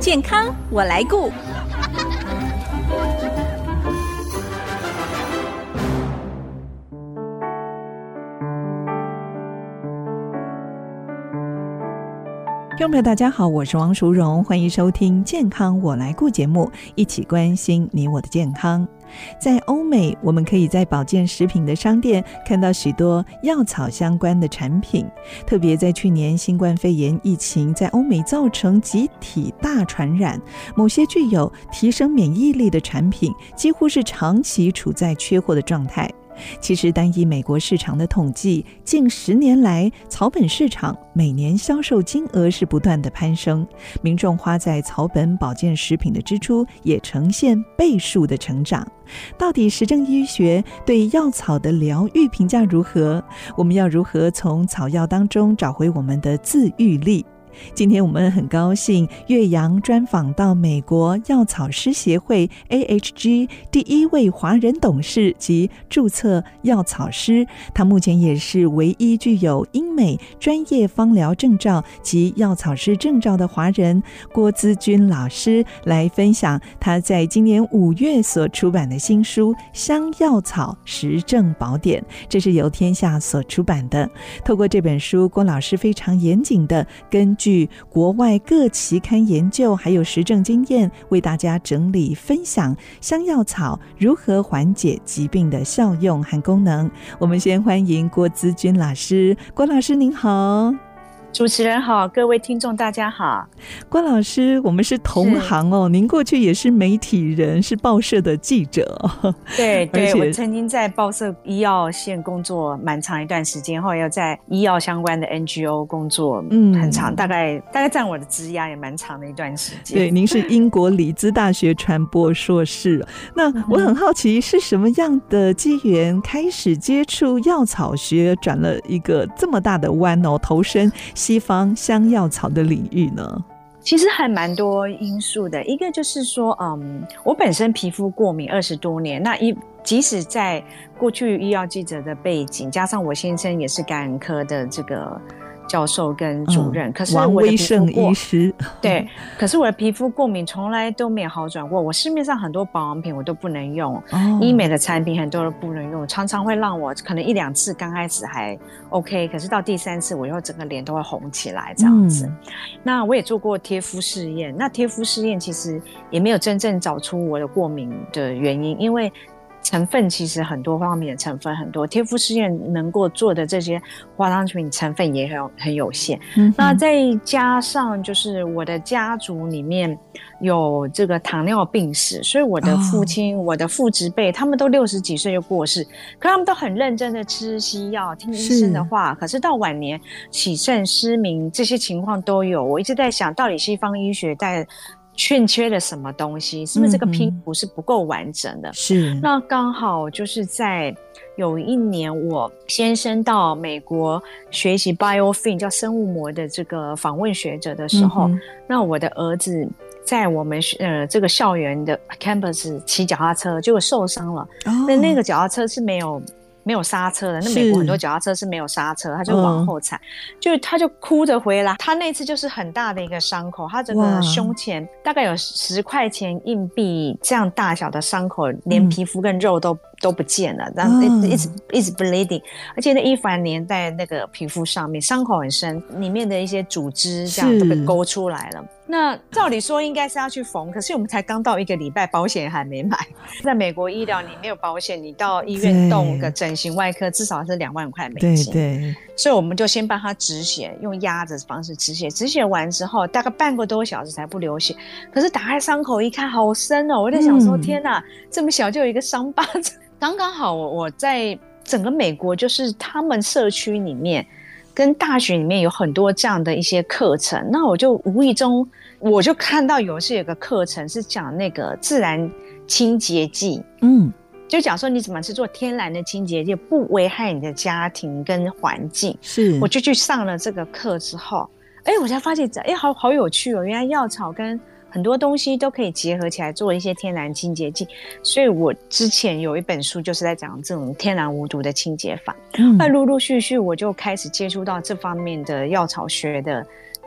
健康我来顾。 听众朋友大家好，我是王淑荣，欢迎收听健康我来顾节目，一起关心你我的健康。在欧美，我们可以在保健食品的商店看到许多药草相关的产品，特别在去年新冠肺炎疫情在欧美造成集体大传染，某些具有提升免疫力的产品几乎是长期处在缺货的状态。其实单以美国市场的统计，近10年来草本市场每年销售金额是不断的攀升，民众花在草本保健食品的支出也呈现倍数的成长。到底实证医学对药草的疗愈评价如何？我们要如何从草药当中找回我们的自愈力？今天我们很高兴岳阳专访到美国药草师协会 AHG 第1位华人董事及注册药草师，他目前也是唯一具有英美专业芳疗证照及药草师证照的华人郭资君老师，来分享他在今年5月所出版的新书《香药草实证宝典》，这是由天下所出版的。透过这本书，郭老师非常严谨的根据国外各期刊研究还有实证经验，为大家整理分享香药草如何缓解疾病的效用和功能。我们先欢迎郭资君老师。郭老师您好。 主持人好，各位听众大家好。 郭老师，我们是同行哦，您过去也是媒体人，是报社的记者。 对对，我曾经在报社医药线工作蛮长一段时间，后来又在医药相关的 NGO 工作很长，大概占我的职涯也蛮长的一段时间。 对，您是英国里兹大学传播硕士。那我很好奇，是什么样的机缘开始接触药草学，转了一个这么大的弯哦，投身西方香药草的领域呢？ 其实还蛮多因素的，一个就是说，我本身皮肤过敏20多年，那即使在过去医药记者的背景，加上我先生也是感染科的这个教授跟主任，可是我的王威胜医师， 对，可是我的皮肤过敏从来都没有好转过。我市面上很多保养品我都不能用，医美的产品很多都不能用，常常会让我可能1-2次刚开始还 OK， 可是到第3次我以后整个脸都会红起来这样子。那我也做过贴肤试验，那贴肤试验其实也没有真正找出我的过敏的原因，因为成分其实很多方面的成分很多，贴肤试验能够做的这些化妆品成分也很有限。那再加上就是我的家族里面有这个糖尿病史，所以我的父亲、我的父执辈他们都60几岁就过世，可他们都很认真的吃西药，听医生的话，可是到晚年洗肾失明这些情况都有。我一直在想，到底西方医学在欠缺了什么东西，是不是这个拼图是不够完整的？是。那刚好就是在有一年我先生到美国学习 biofilm 叫生物膜的这个访问学者的时候，那我的儿子在我们这个校园的 campus 骑脚踏车结果受伤了，那个脚踏车是没有刹车的，那美国很多脚踏车是没有刹车，他就往后踩，他就哭着回来。他那次就是很大的一个伤口，他这个胸前大概有10块钱硬币这样大小的伤口，连皮肤跟肉都不见了，然后一直 bleeding， 而且那衣服还粘在那个皮肤上面，伤口很深，里面的一些组织这样都被勾出来了。那照理说应该是要去缝，可是我们才刚到1个礼拜，保险还没买。在美国医疗，你没有保险，你到医院动个整形外科至少是2万块美金。对，所以我们就先帮他止血，用压着方式止血。止血完之后，大概半个多小时才不流血。可是打开伤口一看，好深哦！我在想说，天哪，这么小就有一个伤疤。刚刚好，我在整个美国，就是他们社区里面跟大学里面有很多这样的一些课程，那我就无意中我就看到有个课程是讲那个自然清洁剂，就讲说你怎么去做天然的清洁剂，不危害你的家庭跟环境。是，我就去上了这个课之后，我才发现好有趣哦，原来药草跟很多东西都可以结合起来做一些天然清洁剂，所以我之前有一本书就是在讲这种天然无毒的清洁法。那陆陆续续我就开始接触到这方面的药草学的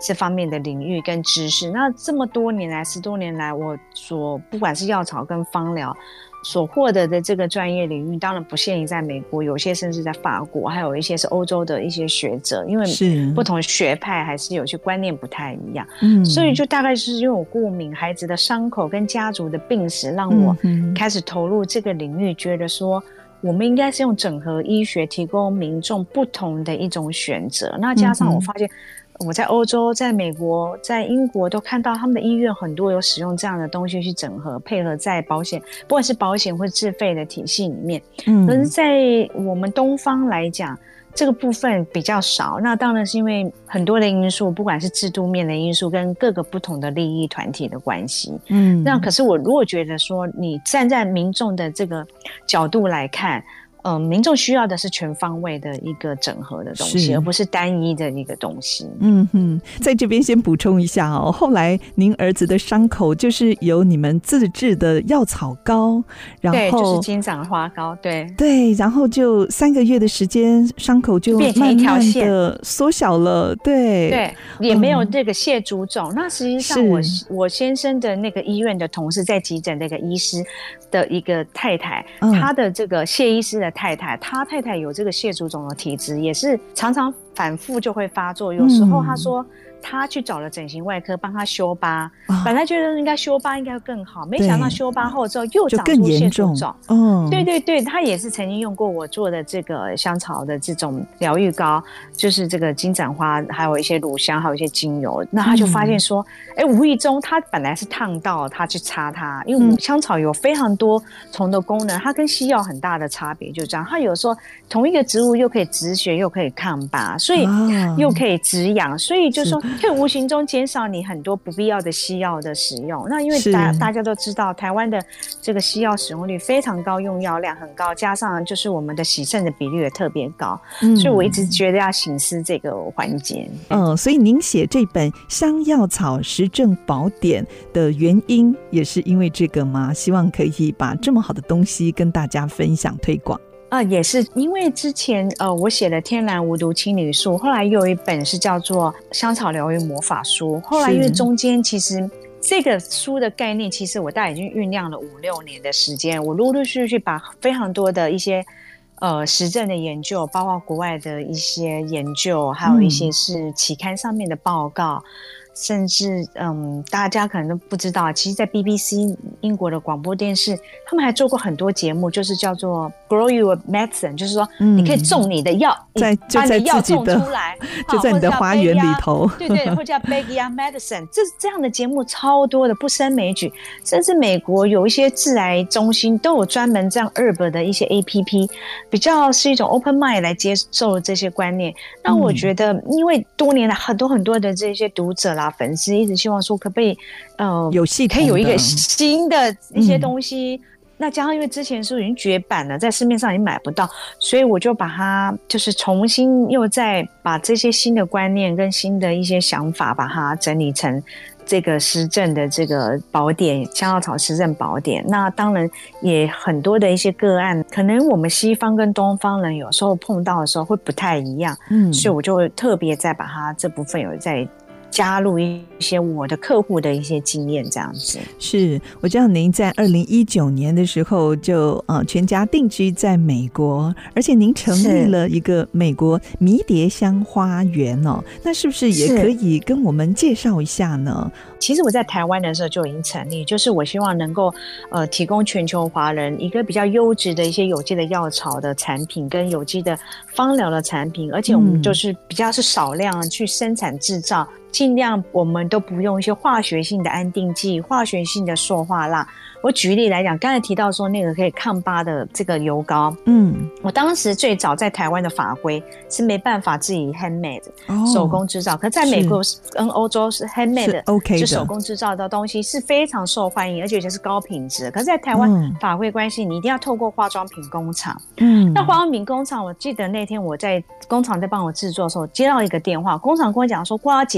这方面的领域跟知识。那这么多年来10多年来，我不管是药草跟芳疗所获得的这个专业领域，当然不限于在美国，有些甚至在法国，还有一些是欧洲的一些学者，因为不同学派还是有些观念不太一样，所以就大概是因为我过敏、孩子的伤口跟家族的病史，让我开始投入这个领域，觉得说我们应该是用整合医学提供民众不同的一种选择。那加上我发现我在欧洲、在美国、在英国都看到他们的医院很多有使用这样的东西去整合配合在保险，不管是保险或自费的体系里面，可是在我们东方来讲这个部分比较少。那当然是因为很多的因素，不管是制度面的因素跟各个不同的利益团体的关系。那可是我如果觉得说你站在民众的这个角度来看，民众需要的是全方位的一个整合的东西，而不是单一的一个东西。 在这边先补充一下哦，后来您儿子的伤口就是由你们自制的药草膏，然后对，就是金盏花膏， 对，然后就3个月的时间，伤口就慢慢的缩小了，对， 也没有这个蟹足肿。那实际上我先生的那个医院的同事，在急诊那个医师的一个太太，他的这个谢医师的太太，他太太有这个蟹足肿的体质，也是常常反复就会发作。有时候他说他去找了整形外科帮他修疤，本来觉得应该修疤应该更好，没想到修疤后之后又长出蟹足肿。对，他也是曾经用过我做的这个香草的这种疗愈膏，就是这个金盏花，还有一些乳香，还有一些精油。那他就发现说无意中他本来是烫到他去擦它，因为香草有非常多重的功能，它跟西药很大的差别就这样，它有时候同一个植物又可以止血又可以抗疤，所以又可以止痒，所以就说可以无形中减少你很多不必要的西药的使用。那因为大家都知道台湾的这个西药使用率非常高，用药量很高，加上就是我们的洗肾的比率也特别高，所以我一直觉得要省思这个环节。 所以您写这本香药草实证宝典的原因也是因为这个吗？希望可以把这么好的东西跟大家分享推广。 也是因为之前我写了天然无毒青旅素，后来又有一本是叫做香草疗愈魔法书，后来因为中间其实这个书的概念其实我大概已经酝酿了5-6年的时间，我陆陆续续把非常多的一些实证的研究，包括国外的一些研究，还有一些是期刊上面的报告，甚至大家可能都不知道，其实在 BBC 英国的广播电视他们还做过很多节目，就是叫做 Grow Your Medicine， 就是说你可以种你的药，把你的药种出来， 就在你的花园里头， 对，或者叫 Backyard Medicine， 这样的节目超多的，不胜枚举。甚至美国有一些致癌中心都有专门这样 herb 的一些 APP， 比较是一种 open mind 来接受这些观念。那我觉得因为多年来很多的这些读者啦粉丝一直希望说可不可以有系统的可以有一个新的一些东西，那加上因为之前书已经绝版了，在市面上已经买不到，所以我就把它就是重新又再把这些新的观念跟新的一些想法把它整理成这个实证的这个宝典，香药草实证宝典。那当然也很多的一些个案，可能我们西方跟东方人有时候碰到的时候会不太一样，所以我就会特别再把它这部分有在加入一些我的客户的一些经验，这样子。 是，我知道您在2019年的时候就全家定居在美国，而且您成立了一个美国迷迭香花园哦，那是不是也可以跟我们介绍一下呢？ 其实我在台湾的时候就已经成立，就是我希望能够提供全球华人一个比较优质的一些有机的药草的产品跟有机的芳疗的产品，而且我们就是比较是少量去生产制造，尽量我们都不用一些化学性的安定剂、化学性的塑化蜡。我举例来讲，刚才提到说那个可以抗疤的这个油膏，我当时最早在台湾的法规是没办法自己 handmade 手工制造，可在美国跟欧洲是 handmade 是 OK 的， 就手工制造的东西是非常受欢迎，而且是高品质。可是在台湾法规关系，你一定要透过化妆品工厂。那化妆品工厂，我记得那天我在工厂在帮我制作的时候，接到一个电话，工厂跟我讲说：“郭小姐，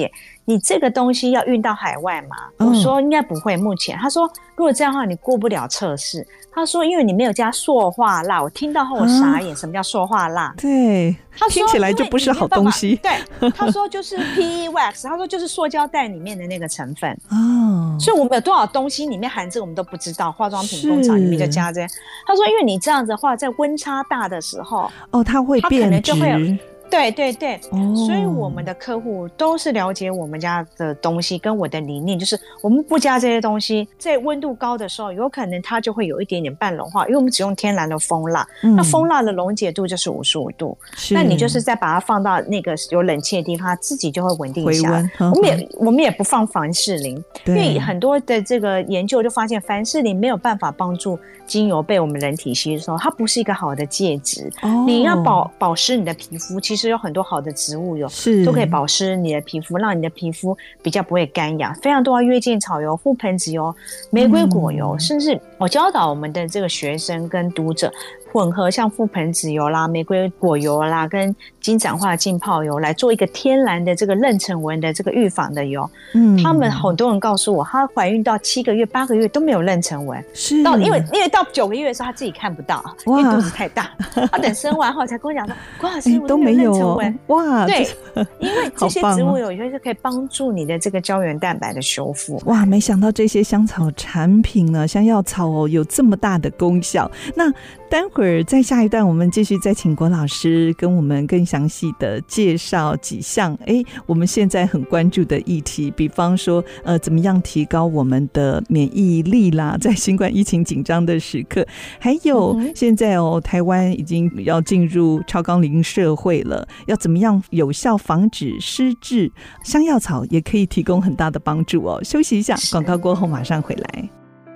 你这个东西要运到海外吗？我说应该不会，目前。他说如果这样的话你过不了测试。他说因为你没有加塑化蜡。我听到后我傻眼，什么叫塑化蜡？ 对，他听起来就不是好东西。 对，他说就是 PE wax， 他说就是塑胶袋里面的那个成分。所以我们有多少东西里面含这个我们都不知道，化妆品工厂里面就加这些。他说因为你这样子的话在温差大的时候它会变质，它可能就会有， 对对对，所以我们的客户都是了解我们家的东西跟我的理念，就是我们不加这些东西，在温度高的时候有可能它就会有一点点半融化，因为我们只用天然的蜂蜡，那蜂蜡的溶解度就是55度，那你就是再把它放到那个有冷气的地方，它自己就会稳定下来。我们也不放凡士林，因为很多的这个研究就发现凡士林没有办法帮助精油被我们人体吸收，它不是一个好的介质。你要保湿你的皮肤，其实有很多好的植物油都可以保湿你的皮肤，让你的皮肤比较不会干痒。非常多的月见草油、覆盆子油、玫瑰果油，甚至我教导我们的这个学生跟读者混合像覆盆子油啦、玫瑰果油啦跟金盏花浸泡油来做一个天然的这个妊娠纹的这个预防的油。他们很多人告诉我，她怀孕到7个月、8个月都没有妊娠纹，因为到9个月的时候她自己看不到，因为肚子太大。她等生完后才跟我讲说，郭老师我都没有妊娠纹。哇，对，因为这些植物油有些是可以帮助你的这个胶原蛋白的修复。 哇，没想到这些香草产品呢，香药草有这么大的功效。那待会儿在下一段我们继续再请郭老师跟我们更详细的介绍几项我们现在很关注的议题，比方说怎么样提高我们的免疫力啦，在新冠疫情紧张的时刻，还有现在台湾已经要进入超高龄社会了，要怎么样有效防止失智，香药草也可以提供很大的帮助休息一下，广告过后马上回来。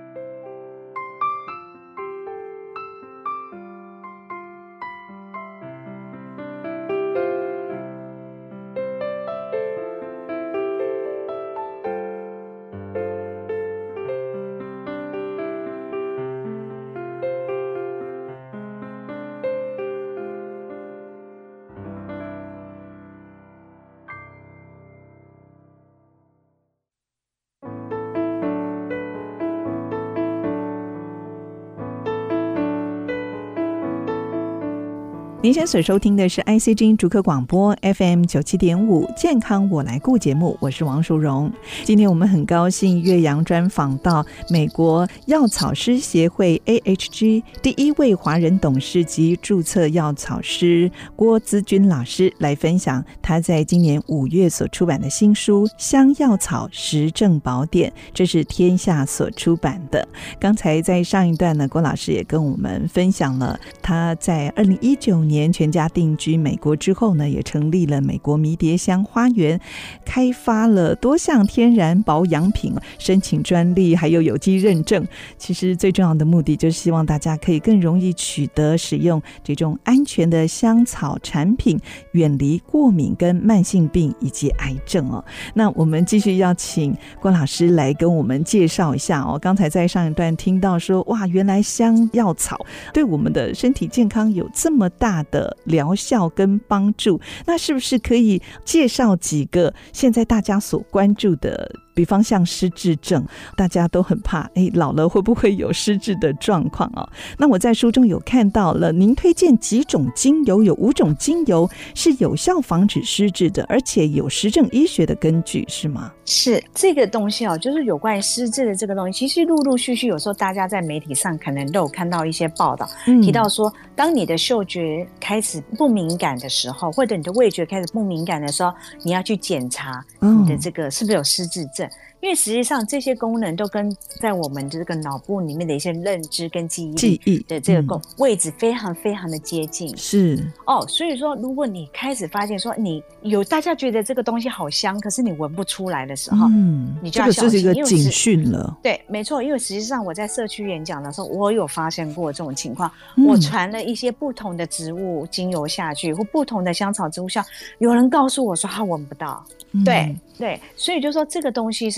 您现在所收听的是 ICG 竹科广播 FM 97.5健康我来顾节目，我是王淑荣。今天我们很高兴岳阳专访到美国药草师协会 AHG 第一位华人董事及注册药草师郭资君老师，来分享他在今年5月所出版的新书《香药草实证宝典》，这是天下所出版的。刚才在上一段呢，郭老师也跟我们分享了他在2019年全家定居美国之后呢，也成立了美国迷迭香花园，开发了多项天然保养品，申请专利还有有机认证。其实最重要的目的就是希望大家可以更容易取得使用这种安全的香草产品，远离过敏跟慢性病以及癌症那我们继续要请郭老师来跟我们介绍一下刚才在上一段听到说，哇，原来香药草对我们的身体健康有这么大的疗效跟帮助，那是不是可以介绍几个现在大家所关注的，比方像失智症，大家都很怕老了会不会有失智的状况那我在书中有看到了您推荐几种精油，有5种精油是有效防止失智的，而且有实证医学的根据，是吗？ 是，这个东西就是有关于失智的这个东西，其实陆陆续续有时候大家在媒体上可能都有看到一些报道，提到说当你的嗅觉开始不敏感的时候，或者你的味觉开始不敏感的时候，你要去检查你的这个是不是有失智症。因为实际上这些功能都跟在我们这个脑部里面的一些认知跟记忆的这个位置非常非常的接近。 是所以说如果你开始发现说你有大家觉得这个东西好香，可是你闻不出来的时候，你就要小心， 这个是一个警讯了。 对，没错，因为实际上我在社区演讲的时候，我有发现过这种情况。我传了一些不同的植物精油下去，或不同的香草植物下，有人告诉我说他闻不到。对，所以就说这个东西是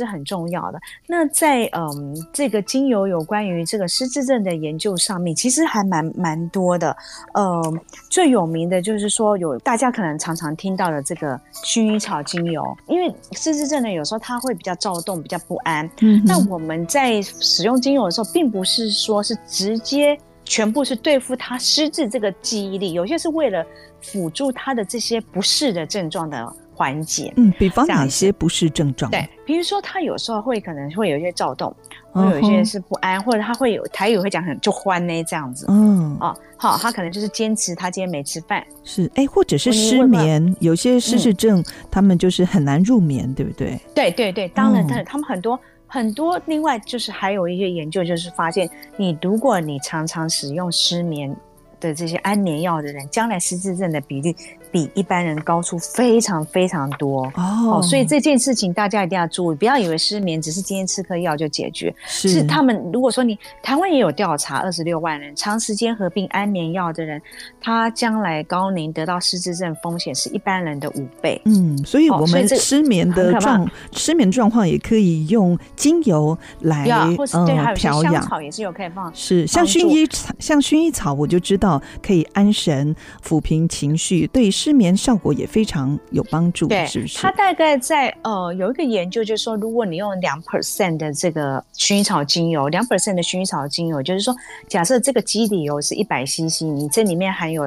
很重要的。那在这个精油有关于这个失智症的研究上面，其实还蛮多的。最有名的就是说有大家可能常常听到的这个薰衣草精油，因为失智症呢有时候它会比较躁动，比较不安。那我们在使用精油的时候，并不是说是直接全部是对付他失智这个记忆力，有些是为了辅助他的这些不适的症状的缓解。 比方哪些不适症状？ 对，比如说他有时候可能会有一些躁动，会有一些是不安，或者他会有台语会讲很就欢呢这样子。好，他可能就是坚持他今天没吃饭， 是或者是失眠，有些失智症他们就是很难入眠，对不对？ 对对对，当然他们很多，另外就是还有一些研究就是发现，如果你常常使用失眠的这些安眠药的人，将来失智症的比例比一般人高出非常非常多。所以这件事情大家一定要注意，不要以为失眠只是今天吃颗药就解决。是他们如果说台湾也有调查，26万人长时间合并安眠药的人，他将来高龄得到失智症风险是一般人的5倍。 所以我们失眠状况也可以用精油来或是对，还有调养。 香草也是有可以放， 是像薰衣草，我就知道可以安神、抚平情绪，对失眠效果也非常有帮助，是不是？ 它大概在有一个研究就是说，如果你用2% 的这个薰衣草精油，2% 的薰衣草精油，就是说假设这个基底油是100cc， 你这里面含有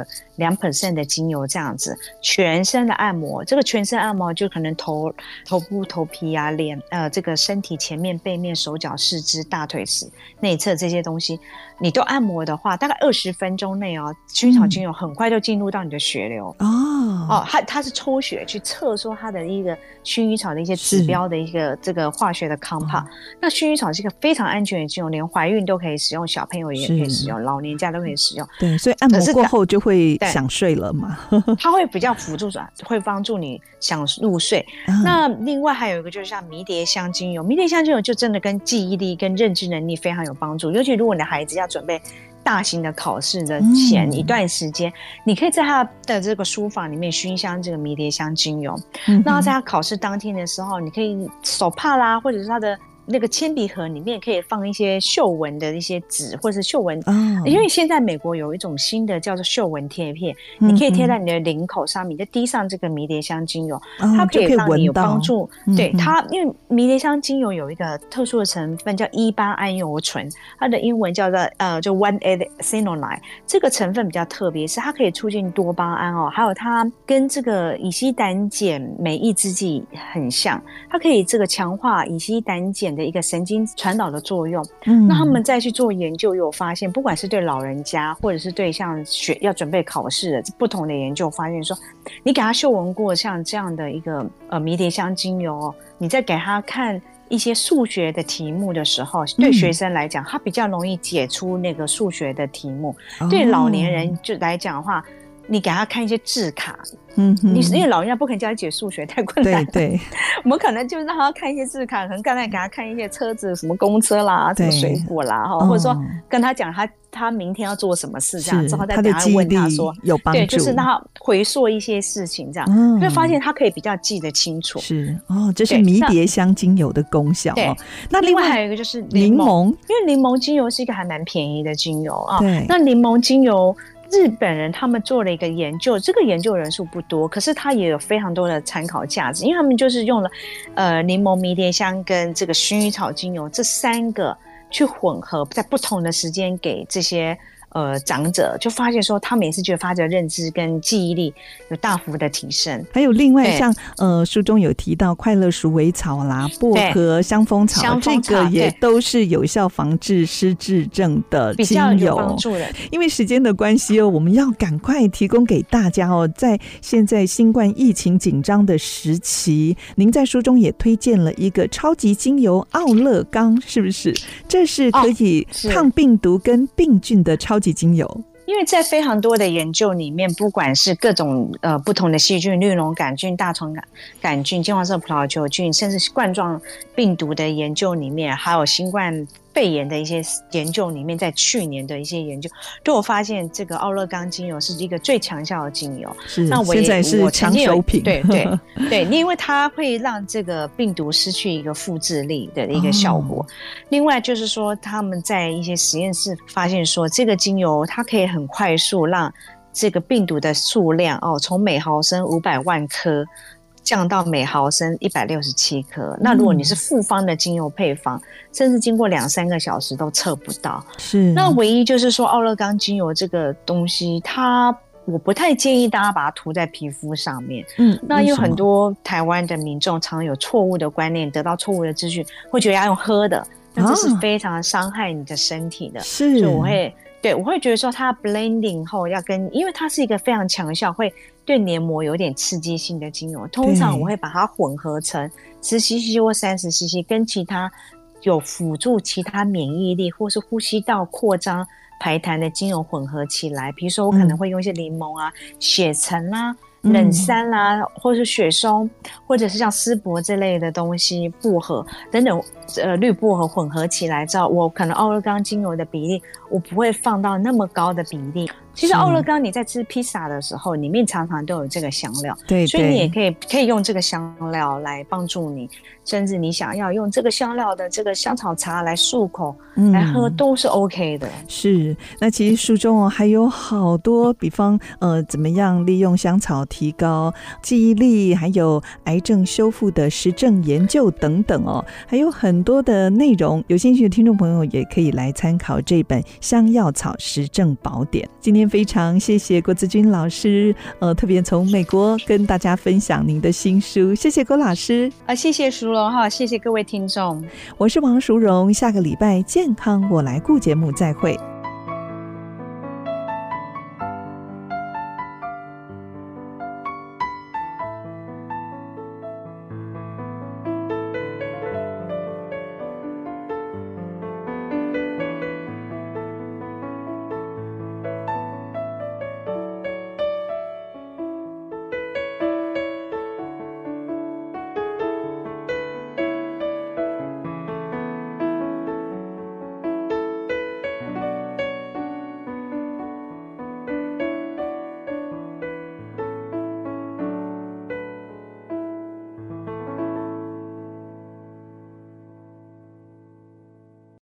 2% 的精油，这样子全身的按摩，这个全身按摩就可能头部、头皮啊、脸这个身体前面、背面、手脚、四肢、大腿内侧这些东西，你都按摩的话，大概20分钟内薰衣草精油很快就进入到你的血流。它是抽血去测说它的一个薰衣草的一些指标的一个这个化学的 compound。那薰衣草是一个非常安全的精油，连怀孕都可以使用，小朋友也可以使用，老年家都可以使用。 对，所以按摩过后就会想睡了嘛。 它会比较辅助，会帮助你想入睡。那另外还有一个就是像迷迭香精油，迷迭香精油就真的跟记忆力跟认知能力非常有帮助，尤其如果你的孩子要准备大型的考试的前一段时间，你可以在他的这个书房里面熏香这个迷迭香精油。那在他考试当天的时候，你可以手帕啦，或者是他的那个铅笔盒里面可以放一些嗅闻的一些纸，或者是嗅闻因为现在美国有一种新的叫做嗅闻贴片，你可以贴在你的领口上面，就滴上这个迷迭香精油，它可以让你有帮助。对它，因为迷迭香精油有一个特殊的成分叫1,8桉油醇，它的英文叫做就 1,8-cinnamide， 这个成分比较特别，是它可以促进多巴胺还有它跟这个乙酰胆碱酶抑制剂很像，它可以这个强化乙酰胆碱的一个神经传导的作用。那他们再去做研究，有发现不管是对老人家或者是对像要准备考试的不同的研究，发现说你给他嗅闻过像这样的一个迷迭香精油你再给他看一些数学的题目的时候，对学生来讲他比较容易解出那个数学的题目。对老年人就来讲的话，你给他看一些字卡，因为老人家不可能教他解数学，太困难了。对，我们可能就让他看一些字卡，可能刚才给他看一些车子，什么公车啦，什么水果啦，或者说跟他讲他明天要做什么事，这样之后再等他问他说有帮助， 对，就是让他回溯一些事情，这样会发现他可以比较记得清楚。 是这是迷迭香精油的功效。 对， 那另外还有一个就是柠檬，因为柠檬精油是一个还蛮便宜的精油对，那柠檬精油日本人他们做了一个研究，这个研究人数不多，可是它也有非常多的参考价值，因为他们就是用了柠檬、迷迭香跟这个薰衣草精油这3个去混合，在不同的时间给这些长者，就发现说他们也是觉得发觉认知跟记忆力有大幅的提升。 还有另外像书中有提到快乐鼠尾草啦、薄荷、香蜂草，这个也都是有效防治失智症的精油，比较有帮助的。 因为时间的关系我们要赶快提供给大家在现在新冠疫情紧张的时期，您在书中也推荐了一个超级精油奥勒冈，是不是？这是可以抗病毒跟病菌的超级精油。 因为在非常多的研究里面，不管是各种不同的细菌，绿脓杆菌、大肠杆菌、金黄色葡萄球菌，甚至冠状病毒的研究里面，还有新冠肺炎的一些研究里面，在去年的一些研究都有发现，这个奥勒冈精油是一个最强效的精油。 是，那现在是抢手品。 对对对，因为它会让这个病毒失去一个复制力的一个效果。另外就是说，他们在一些实验室发现说，这个精油它可以很快速让这个病毒的数量从每毫升500万颗降到每毫升167颗。那如果你是复方的精油配方，甚至经过2-3个小时都测不到。 是， 那唯一就是说奥勒冈精油这个东西，我不太建议大家把它涂在皮肤上面。那有很多台湾的民众常有错误的观念，得到错误的资讯，会觉得要用喝的，那这是非常伤害你的身体的。 是， 所以我会觉得说它 blending 后要因为它是一个非常强效，会对黏膜有点刺激性的精油，通常我会把它混合成10cc 或30cc， 跟其他有辅助其他免疫力或是呼吸道扩张排痰的精油混合起来。比如说我可能会用一些柠檬啊、血橙啦、冷杉啦，或是雪松，或者是像丝柏这类的东西，薄荷等等，绿薄荷混合起来之后，我可能奥勒冈精油的比例我不会放到那么高的比例。其实奥勒冈你在吃披萨的时候，里面常常都有这个香料，对，所以你也可以用这个香料来帮助你，甚至你想要用这个香料的这个香草茶来漱口、来喝都是 OK 的。 是，那其实书中还有好多，比方怎么样利用香草提高记忆力，还有癌症修复的实证研究等等还有很多的内容，有兴趣的听众朋友也可以来参考这本《香药草实证宝典》。今天非常谢谢郭姿君老师，特别从美国跟大家分享您的新书，谢谢郭老师。 谢谢淑荣哈，谢谢各位听众， 我是王淑荣，下个礼拜健康我来顾节目再会。